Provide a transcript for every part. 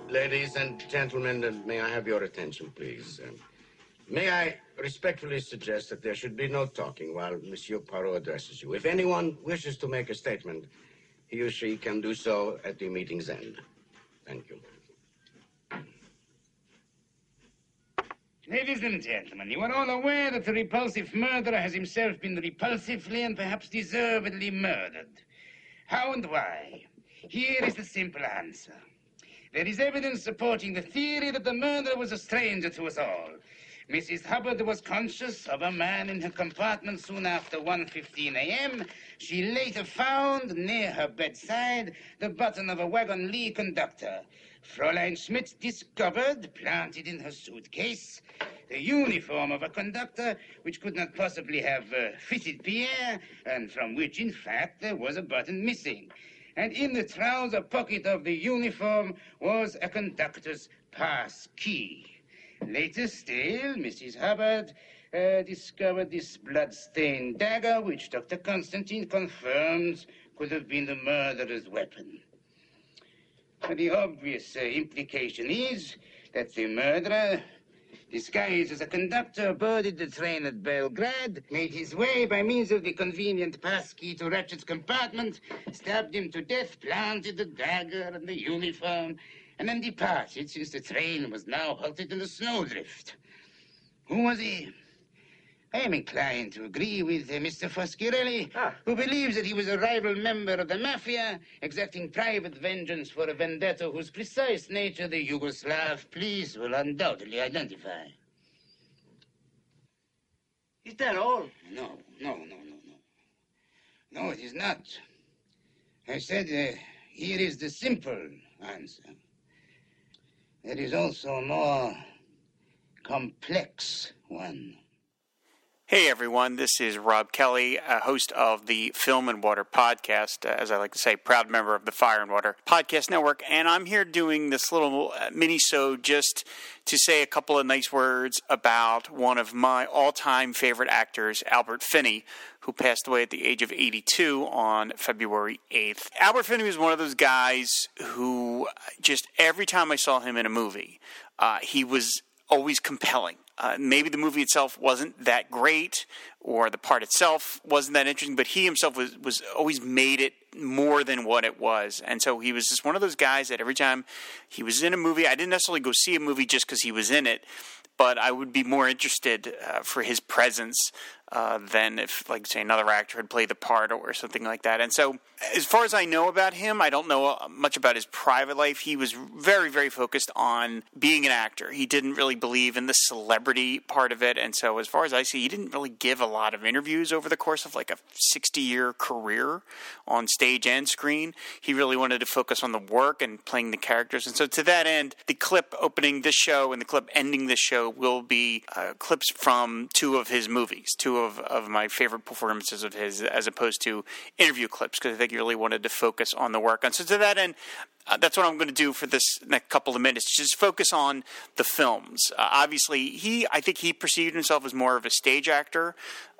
Ladies and gentlemen, may I have your attention, please? May I respectfully suggest that there should be no talking while Monsieur Poirot addresses you. If anyone wishes to make a statement, he or she can do so at the meeting's end. Thank you. Ladies and gentlemen, you are all aware that the repulsive murderer has himself been repulsively and perhaps deservedly murdered. How and why? Here is the simple answer. There is evidence supporting the theory that the murderer was a stranger to us all. Mrs. Hubbard was conscious of a man in her compartment soon after 1:15 a.m. She later found, near her bedside, the button of a Wagon Lee conductor. Fräulein Schmidt discovered, planted in her suitcase, the uniform of a conductor which could not possibly have fitted Pierre, and from which, in fact, there was a button missing. And in the trouser pocket of the uniform was a conductor's pass key. Later still, Mrs. Hubbard discovered this blood-stained dagger, which Dr. Constantine confirms could have been the murderer's weapon. The obvious implication is that the murderer, disguised as a conductor, boarded the train at Belgrade, made his way by means of the convenient pass key to Ratchet's compartment, stabbed him to death, planted the dagger and the uniform, and then departed, since the train was now halted in a snowdrift. Who was he? I am inclined to agree with Mr. Foschirelli, who believes that he was a rival member of the Mafia, exacting private vengeance for a vendetta whose precise nature the Yugoslav police will undoubtedly identify. Is that all? No. No, it is not. I said, here is the simple answer. There is also a more complex one. Hey everyone, this is Rob Kelly, host of the Film and Water podcast, as I like to say, proud member of the Fire and Water Podcast Network, and I'm here doing this little mini-sode just to say a couple of nice words about one of my all-time favorite actors, Albert Finney, who passed away at the age of 82 on February 8th. Albert Finney was one of those guys who just every time I saw him in a movie, he was always compelling. Maybe the movie itself wasn't that great, or the part itself wasn't that interesting, but he himself was always made it more than what it was. And so he was just one of those guys that every time he was in a movie, I didn't necessarily go see a movie just because he was in it, but I would be more interested for his presence than if, like, say, another actor had played the part or something like that. And so, as far as I know about him, I don't know much about his private life. He was very, very focused on being an actor. He didn't really believe in the celebrity part of it. And so, as far as I see, he didn't really give a lot of interviews over the course of like a 60-year career on stage and screen. He really wanted to focus on the work and playing the characters. And so, to that end, the clip opening this show and the clip ending this show will be clips from two of his movies, two of my favorite performances of his, as opposed to interview clips, because I think he really wanted to focus on the work. And so to that end, that's what I'm going to do for this next couple of minutes, just focus on the films. Obviously, I think he perceived himself as more of a stage actor.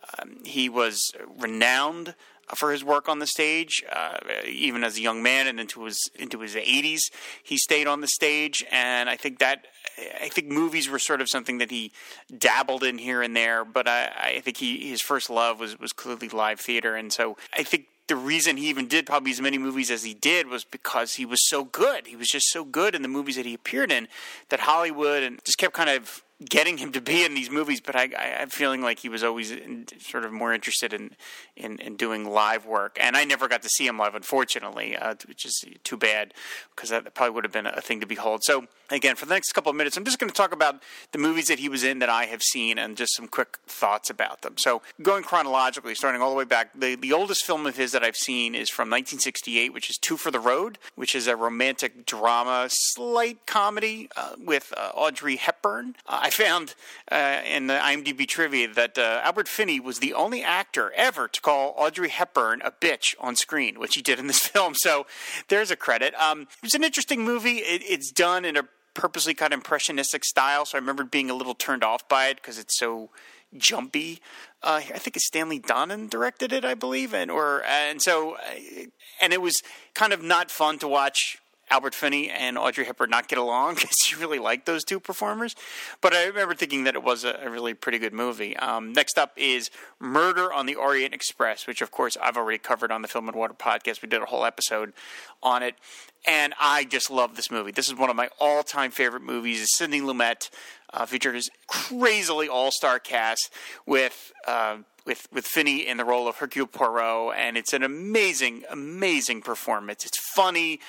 He was renowned for his work on the stage, even as a young man and into his 80s, he stayed on the stage, and I think movies were sort of something that he dabbled in here and there, but I think his first love was clearly live theater, and so I think the reason he even did probably as many movies as he did was because he was so good. He was just so good in the movies that he appeared in that Hollywood and just kept kind of getting him to be in these movies, but I'm feeling like he was always sort of more interested in doing live work. And I never got to see him live, unfortunately, which is too bad, because that probably would have been a thing to behold. So, again, for the next couple of minutes, I'm just going to talk about the movies that he was in that I have seen and just some quick thoughts about them. So, going chronologically, starting all the way back, the oldest film of his that I've seen is from 1968, which is Two for the Road, which is a romantic drama, slight comedy with Audrey Hepburn. I found in the IMDb trivia that Albert Finney was the only actor ever to call Audrey Hepburn a bitch on screen, which he did in this film. So there's a credit. It was an interesting movie. It's done in a purposely kind of impressionistic style, so I remember being a little turned off by it because it's so jumpy. I think it's Stanley Donen directed it, I believe, and it was kind of not fun to watch Albert Finney and Audrey Hepburn not get along because you really like those two performers. But I remember thinking that it was a really pretty good movie. Next up is Murder on the Orient Express, which, of course, I've already covered on the Film and Water podcast. We did a whole episode on it. And I just love this movie. This is one of my all-time favorite movies. It's Sidney Lumet, features crazily all-star cast with Finney in the role of Hercule Poirot, and it's an amazing, amazing performance. It's funny.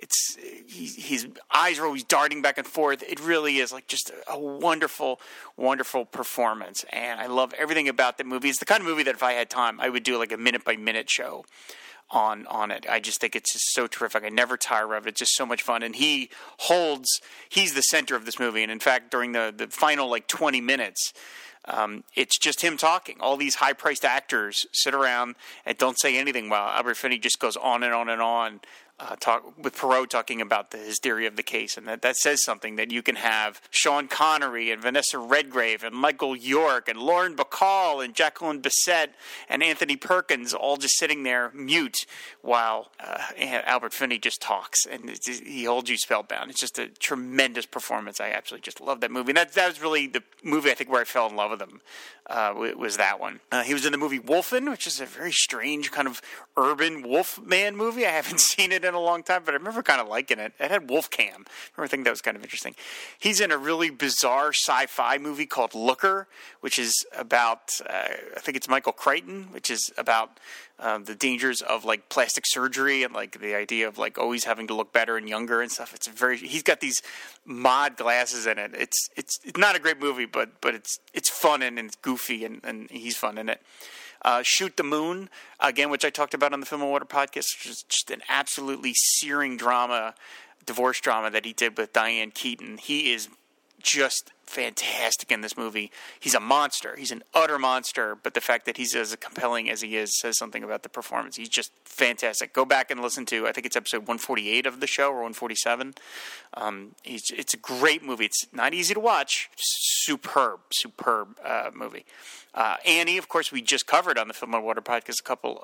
His eyes are always darting back and forth. It really is like just a wonderful, wonderful performance, and I love everything about the movie. It's the kind of movie that if I had time, I would do like a minute-by-minute show on it. I just think it's just so terrific. I never tire of it. It's just so much fun. And he's the center of this movie. And in fact, during the final like 20 minutes, it's just him talking. All these high-priced actors sit around and don't say anything while Albert Finney just goes on and on and on, with Poirot talking about his theory of the case. And that says something, that you can have Sean Connery and Vanessa Redgrave and Michael York and Lauren Bacall and Jacqueline Bisset and Anthony Perkins all just sitting there mute while Albert Finney just talks. And he holds you spellbound. It's just a tremendous performance. I absolutely just love that movie. And that was really the movie, I think, where I fell in love with him, was that one. He was in the movie Wolfen, which is a very strange kind of urban wolfman movie. I haven't seen it in a long time, but I remember kind of liking it. It had Wolfcam. I remember thinking that was kind of interesting. He's in a really bizarre sci-fi movie called Looker, which is about, I think it's Michael Crichton, which is about the dangers of like plastic surgery and like the idea of like always having to look better and younger and stuff. He's got these mod glasses in it. It's not a great movie, but it's fun and it's goofy and he's fun in it. Shoot the Moon, again, which I talked about on the Film and Water podcast, which is just an absolutely searing divorce drama that he did with Diane Keaton. He is just fantastic in this movie. He's a monster. He's an utter monster, but the fact that he's as compelling as he is says something about the performance. He's just fantastic. Go back and listen to, I think it's episode 148 of the show, or 147. It's a great movie. It's not easy to watch. Superb movie. Annie, of course, we just covered on the Film and Water podcast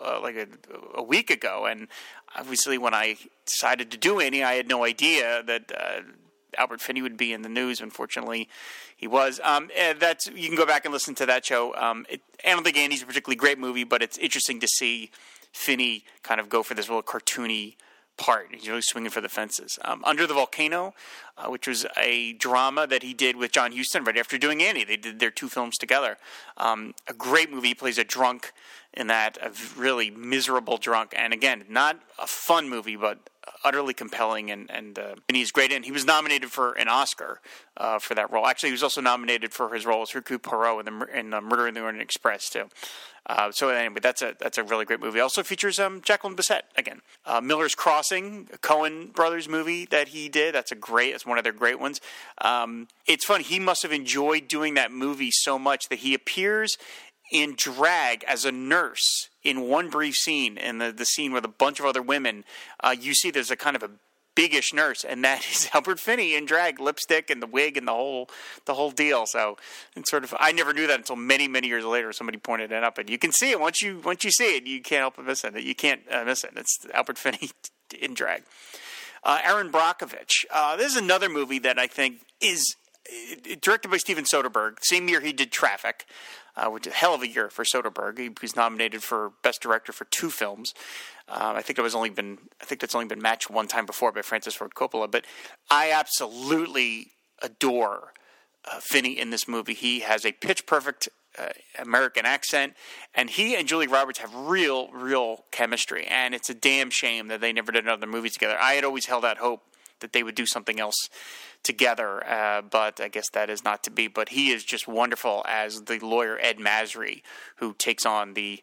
a week ago, and obviously when I decided to do Annie, I had no idea that Albert Finney would be in the news. Unfortunately, he was. You can go back and listen to that show. I don't think Annie's a particularly great movie, but it's interesting to see Finney kind of go for this real cartoony part. He's really swinging for the fences. Under the Volcano, which was a drama that he did with John Huston right after doing Annie. They did their two films together. A great movie. He plays a drunk in that, a really miserable drunk. And again, not a fun movie, but utterly compelling, and he's great. And he was nominated for an Oscar for that role. Actually, he was also nominated for his role as Hercule Poirot in Murder in the Orient Express too. So anyway, that's a really great movie. Also features Jacqueline Bisset again. Miller's Crossing, a Coen Brothers movie that he did. That's one of their great ones. It's fun. He must have enjoyed doing that movie so much that he appears in drag as a nurse in one brief scene, in the scene with a bunch of other women. You see there's a kind of a biggish nurse, and that is Albert Finney in drag, lipstick and the wig and the whole deal. So it's sort of, I never knew that until many, many years later. Somebody pointed it up, and you can see it once you see it. You can't help but miss it. You can't miss it. It's Albert Finney in drag. Aaron Brockovich. This is another movie that I think is directed by Steven Soderbergh. Same year he did Traffic, which is a hell of a year for Soderbergh. He was nominated for Best Director for 2 films. I think that's only been matched one time before by Francis Ford Coppola. But I absolutely adore Finney in this movie. He has a pitch-perfect American accent, and he and Julia Roberts have real chemistry. And it's a damn shame that they never did another movie together. I had always held out hope that they would do something else together, but I guess that is not to be. But he is just wonderful as the lawyer Ed Masry, who takes on the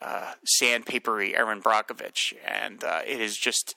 sandpapery Aaron Brockovich, and it's just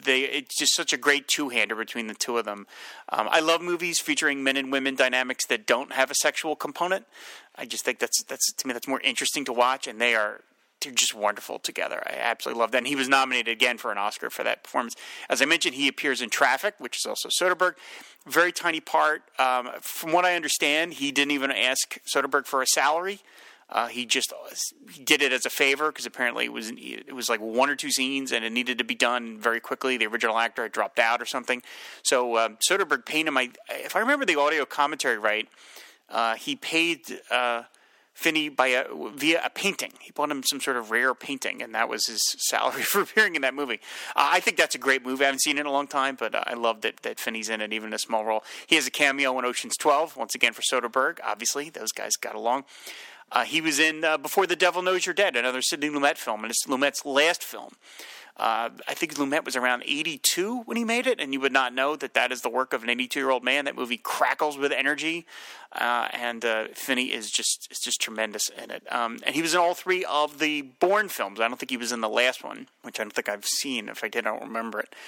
such a great two-hander between the two of them. I love movies featuring men and women dynamics that don't have a sexual component. I just think that's to me that's more interesting to watch, and they're just wonderful together. I absolutely love that. And he was nominated again for an Oscar for that performance. As I mentioned, he appears in Traffic, which is also Soderbergh. Very tiny part. From what I understand, he didn't even ask Soderbergh for a salary. He did it as a favor because apparently it was like one or two scenes and it needed to be done very quickly. The original actor had dropped out or something. So Soderbergh paid him. If I remember the audio commentary right, he paid Finney via a painting. He bought him some sort of rare painting, and that was his salary for appearing in that movie. I think that's a great movie. I haven't seen it in a long time, but I love that Finney's in it, even in a small role. He has a cameo in Ocean's 12, once again for Soderbergh. Obviously, those guys got along. He was in Before the Devil Knows You're Dead, another Sidney Lumet film, and it's Lumet's last film. I think Lumet was around 82 when he made it, and you would not know that is the work of an 82-year-old man. That movie crackles with energy, and Finney is just tremendous in it. And he was in all three of the Bourne films. I don't think he was in the last one, which I don't think I've seen. If I did, I don't remember it.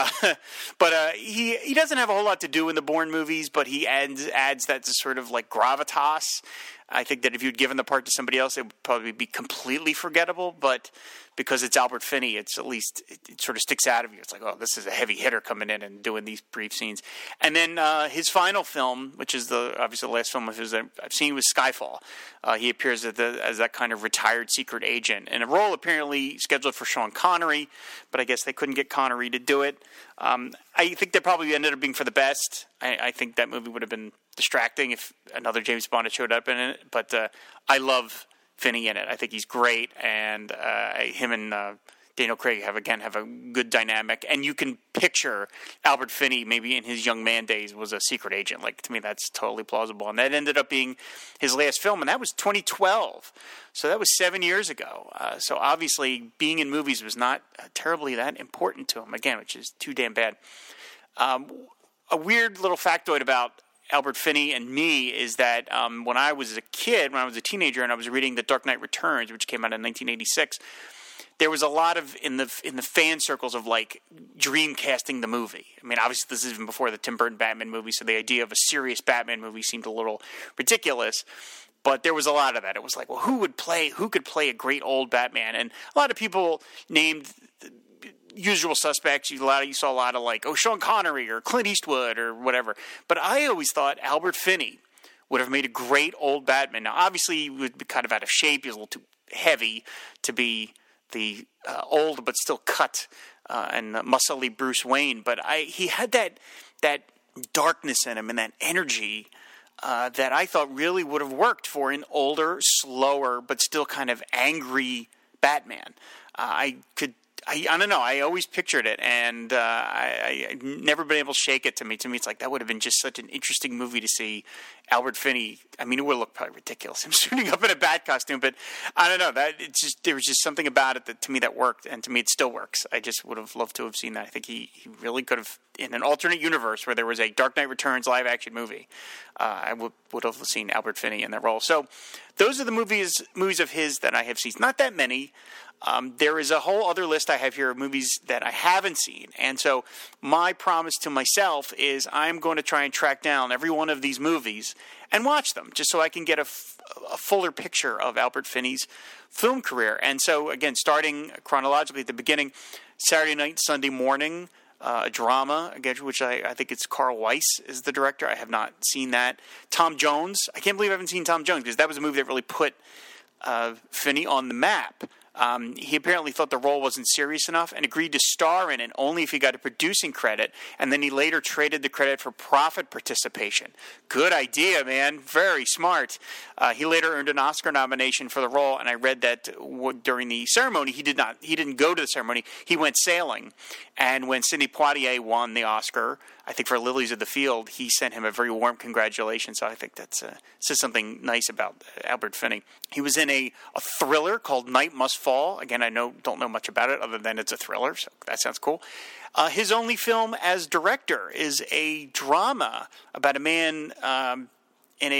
But he doesn't have a whole lot to do in the Bourne movies, but he adds that sort of like gravitas. I think that if you'd given the part to somebody else, it would probably be completely forgettable, but because it's Albert Finney, it's at least it sort of sticks out of you. It's like, oh, this is a heavy hitter coming in and doing these brief scenes. And then his final film, which is obviously the last film of his that I've seen, was Skyfall. He appears as that kind of retired secret agent in a role apparently scheduled for Sean Connery, but I guess they couldn't get Connery to do it. I think that probably ended up being for the best. I think that movie would have been distracting if another James Bond had showed up in it, but I love Finney in it. I think he's great, and him and Daniel Craig have a good dynamic, and you can picture Albert Finney maybe in his young man days was a secret agent. Like, to me, that's totally plausible, and that ended up being his last film, and that was 2012, so that was 7 years ago. So obviously being in movies was not terribly that important to him, again, which is too damn bad. A weird little factoid about Albert Finney and me is that when I was a teenager, and I was reading The Dark Knight Returns, which came out in 1986, there was a lot of in the fan circles of like dream casting the movie. I mean, obviously this is even before the Tim Burton Batman movie, so the idea of a serious Batman movie seemed a little ridiculous. But there was a lot of that. It was like, well, who could play a great old Batman? And a lot of people named usual suspects. You saw a lot of like, Sean Connery or Clint Eastwood or whatever. But I always thought Albert Finney would have made a great old Batman. Now, obviously, he would be kind of out of shape. He was a little too heavy to be the old but still cut and muscly Bruce Wayne. But he had that darkness in him and that energy that I thought really would have worked for an older, slower, but still kind of angry Batman. I don't know. I always pictured it, and I've never been able to shake it to me. To me, it's like that would have been just such an interesting movie to see Albert Finney. I mean, it would look probably ridiculous, him suiting up in a bat costume, but I don't know. There was just something about it that to me that worked, and to me it still works. I just would have loved to have seen that. I think he really could have, in an alternate universe where there was a Dark Knight Returns live-action movie, I would have seen Albert Finney in that role. So those are the movies of his that I have seen. Not that many. There is a whole other list I have here of movies that I haven't seen. And so my promise to myself is I'm going to try and track down every one of these movies and watch them just so I can get a fuller picture of Albert Finney's film career. And so, again, starting chronologically at the beginning, Saturday Night, Sunday Morning, a drama, again, which I think it's Carl Weiss is the director. I have not seen that. Tom Jones. I can't believe I haven't seen Tom Jones because that was a movie that really put Finney on the map. He apparently thought the role wasn't serious enough and agreed to star in it only if he got a producing credit, and then he later traded the credit for profit participation. Good idea, man. Very smart. He later earned an Oscar nomination for the role, and I read that during the ceremony, he didn't go to the ceremony. He went sailing, and when Sidney Poitier won the Oscar, I think for Lilies of the Field, he sent him a very warm congratulations. So I think that says something nice about Albert Finney. He was in a thriller called Night Must Fall. Again, I don't know much about it other than it's a thriller, so that sounds cool. His only film as director is a drama about a man in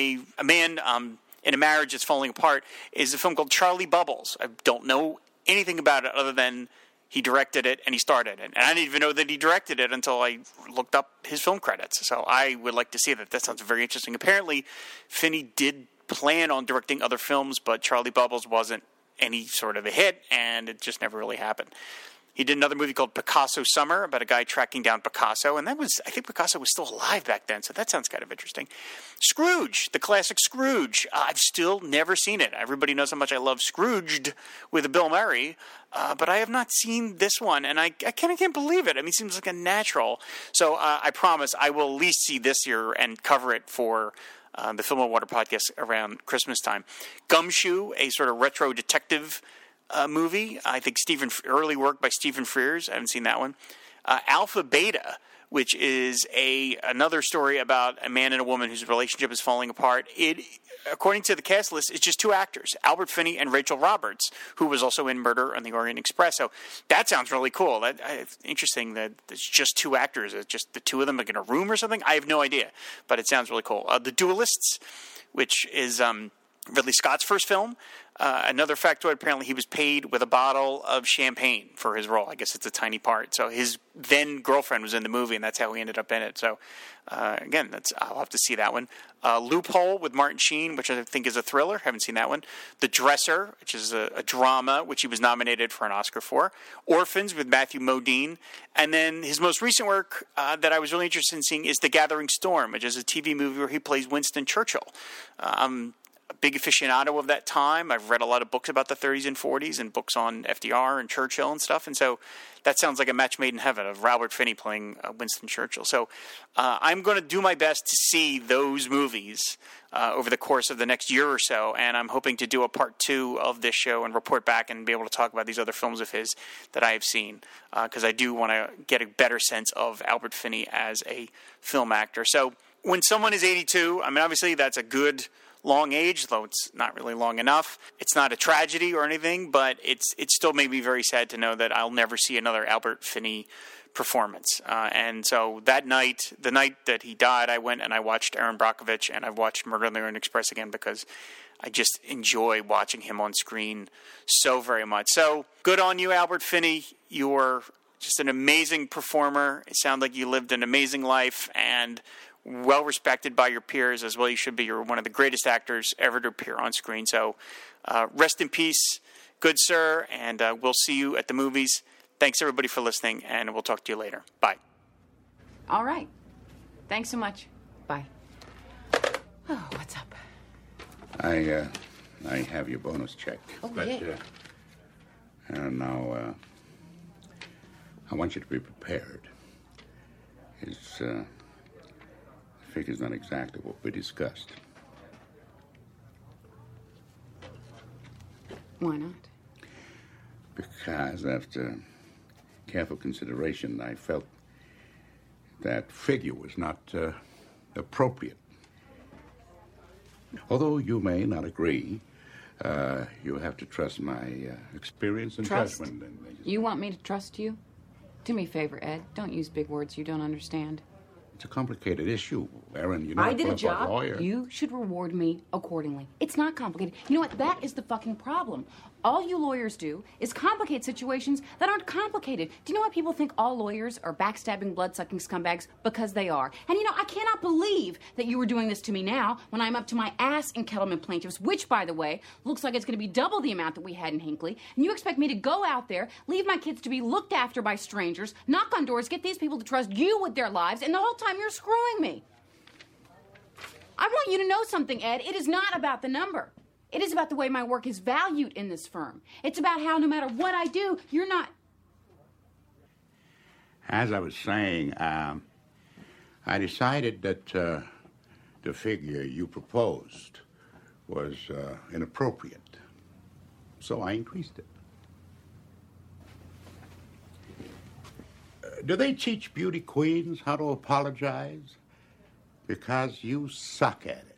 a marriage that's falling apart. Is a film called Charlie Bubbles. I don't know anything about it other than he directed it and he starred in it. And I didn't even know that he directed it until I looked up his film credits. So I would like to see that. That sounds very interesting. Apparently, Finney did plan on directing other films, but Charlie Bubbles wasn't any sort of a hit, and it just never really happened. He did another movie called Picasso Summer about a guy tracking down Picasso, and I think Picasso was still alive back then, so that sounds kind of interesting. Scrooge, the classic Scrooge. I've still never seen it. Everybody knows how much I love Scrooged with Bill Murray, but I have not seen this one, and I can't believe it. I mean, it seems like a natural. So I promise I will at least see this year and cover it for the Film and Water podcast around Christmas time. Gumshoe, a sort of retro detective movie. I think early work by Stephen Frears. I haven't seen that one. Alpha Beta, which is another story about a man and a woman whose relationship is falling apart. It, according to the cast list, is just two actors, Albert Finney and Rachel Roberts, who was also in Murder on the Orient Express. So that sounds really cool. It's interesting that it's just two actors. It's just the two of them like in a room or something. I have no idea, but it sounds really cool. The Duelists, which is Ridley Scott's first film. Another factoid, apparently he was paid with a bottle of champagne for his role. I guess it's a tiny part. So his then girlfriend was in the movie, and that's how he ended up in it. So, again, I'll have to see that one. Loophole with Martin Sheen, which I think is a thriller. Haven't seen that one. The Dresser, which is a drama, which he was nominated for an Oscar for. Orphans with Matthew Modine. And then his most recent work that I was really interested in seeing is The Gathering Storm, which is a TV movie where he plays Winston Churchill. A big aficionado of that time. I've read a lot of books about the 30s and 40s and books on FDR and Churchill and stuff. And so that sounds like a match made in heaven of Robert Finney playing Winston Churchill. So I'm going to do my best to see those movies over the course of the next year or so. And I'm hoping to do a part 2 of this show and report back and be able to talk about these other films of his that I have seen. Because I do want to get a better sense of Albert Finney as a film actor. So when someone is 82, I mean, obviously that's a good long age, though it's not really long enough. It's not a tragedy or anything, but it still made me very sad to know that I'll never see another Albert Finney performance. And so that night, the night that he died, I went and I watched Erin Brockovich, and I've watched Murder on the Orient Express again because I just enjoy watching him on screen so very much. So good on you, Albert Finney. You're just an amazing performer. It sounds like you lived an amazing life and well respected by your peers as well. You should be. You're one of the greatest actors ever to appear on screen. So rest in peace, good sir, and we'll see you at the movies. Thanks, everybody, for listening, and we'll talk to you later. Bye. All right. Thanks so much. Bye. Oh, what's up? I have your bonus check. Oh, but, yeah. Now, I want you to be prepared. The figure's not exactly what we discussed. Why not? Because after careful consideration, I felt that figure was not appropriate. Although you may not agree, you have to trust my experience and Trust? judgment. You want me to trust you? Do me a favor, Ed. Don't use big words you don't understand. It's a complicated issue, Erin. You're not I did a qualified job. lawyer. You should reward me accordingly. It's not complicated. You know what? That is the fucking problem. All you lawyers do is complicate situations that aren't complicated. Do you know why people think all lawyers are backstabbing, blood-sucking scumbags? Because they are. And you know, I cannot believe that you were doing this to me now when I'm up to my ass in Kellerman plaintiffs, which, by the way, looks like it's going to be double the amount that we had in Hinckley. And you expect me to go out there, leave my kids to be looked after by strangers, knock on doors, get these people to trust you with their lives, and the whole time you're screwing me. I want you to know something, Ed. It is not about the number. It is about the way my work is valued in this firm. It's about how no matter what I do, you're not... As I was saying, I decided that the figure you proposed was inappropriate. So I increased it. Do they teach beauty queens how to apologize? Because you suck at it.